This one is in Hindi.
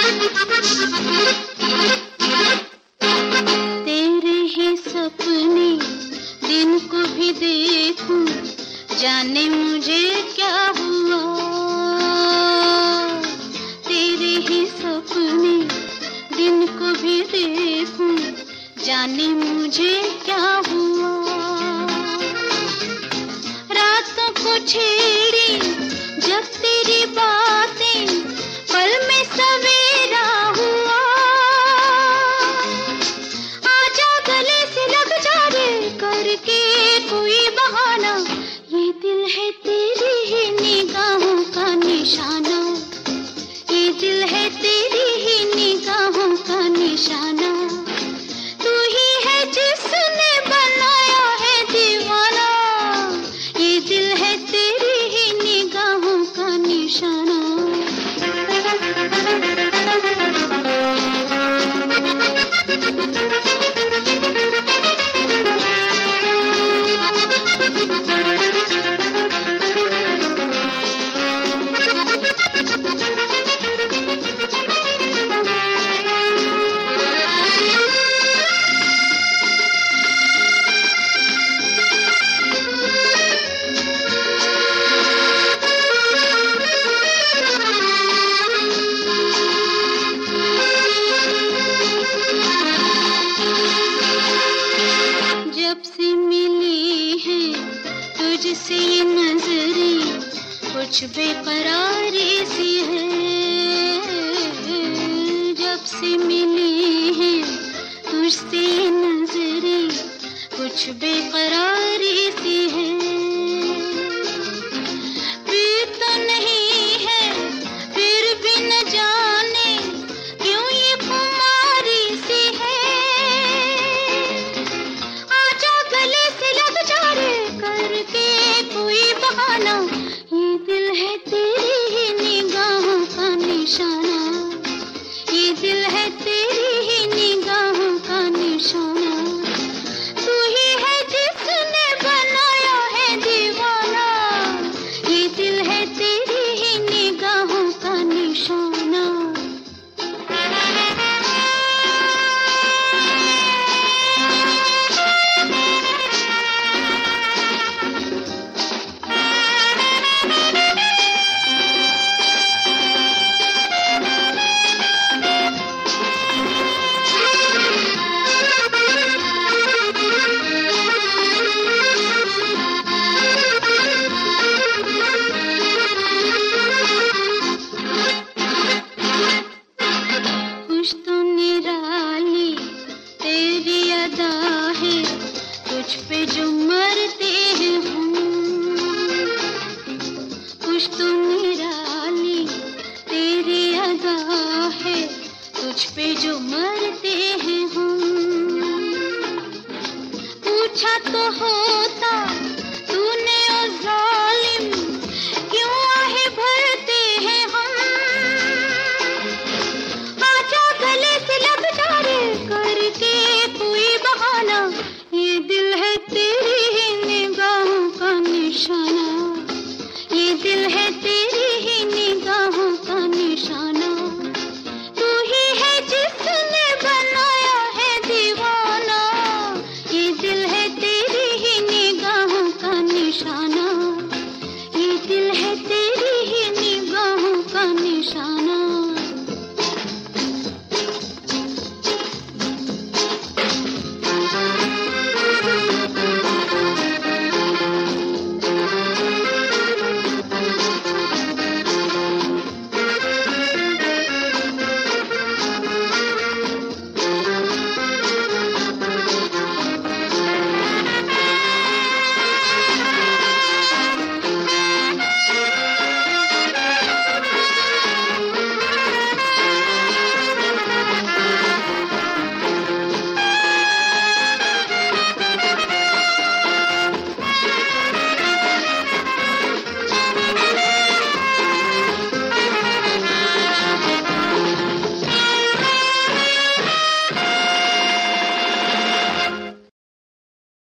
तेरे ही सपने दिन को भी देखूं, जाने मुझे क्या हुआ। तेरे ही सपने दिन को भी देखूं, जाने मुझे क्या हुआ। रातों को छेड़ी जब तेरी बातें, पल में सवेरा हुआ। आजा गले से लग जा रे, करके कोई बहाना। ये दिल है तेरी ही निगाहों का निशाना, ये दिल है तेरी ही निगाहों का निशाना। तू ही है जिसने बनाया है दीवाना, ये दिल है तेरी ही निगाहों का निशाना। जब से मिली है तुझसे ये नजरें, कुछ बेकरारी सी है। जब से मिली है तुझसे ये नजरें, कुछ बेकरारी सी है। फिर तो नहीं है, फिर भी न जाने क्यों ये खुमारी सी है। गले से लग जा रे, करके कोई बहाना। ये दिल है तेरी ही निगाहों का निशाना, ये दिल है तेरी ही निगाहों का निशाना। तू ही है जिसने बनाया है दीवाना, ये दिल है तेरी ही निगाहों का निशाना। कुछ तो निराली तेरी अदा है, तुझ पे जो मरते हैं हम। कुछ तो निराली तेरी अदा है, तुझ पे जो मरते हैं हम। पूछा तो हो